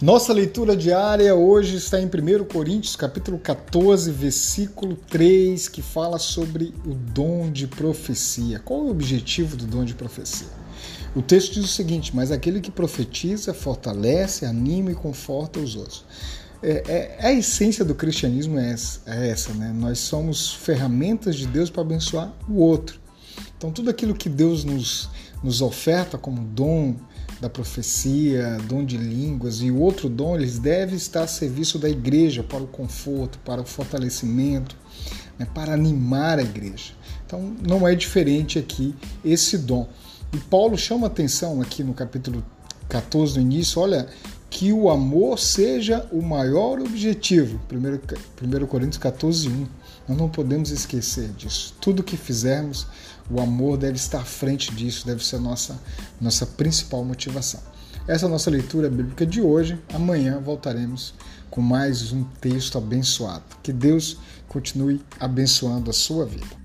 Nossa leitura diária hoje está em 1 Coríntios, capítulo 14, versículo 3, que fala sobre o dom de profecia. Qual é o objetivo do dom de profecia? O texto diz o seguinte: mas aquele que profetiza fortalece, anima e conforta os outros. A essência do cristianismo é essa, né? Nós somos ferramentas de Deus para abençoar o outro. Então tudo aquilo que Deus nos oferta como dom da profecia, dom de línguas e o outro dom, eles devem estar a serviço da igreja para o conforto, para o fortalecimento, né, para animar a igreja. Então não é diferente aqui esse dom. E Paulo chama atenção aqui no capítulo 14, no início, olha, que o amor seja o maior objetivo. 1 Coríntios 14, 1. Nós não podemos esquecer disso. Tudo que fizermos, o amor deve estar à frente disso, deve ser a nossa principal motivação. Essa é a nossa leitura bíblica de hoje. Amanhã voltaremos com mais um texto abençoado. Que Deus continue abençoando a sua vida.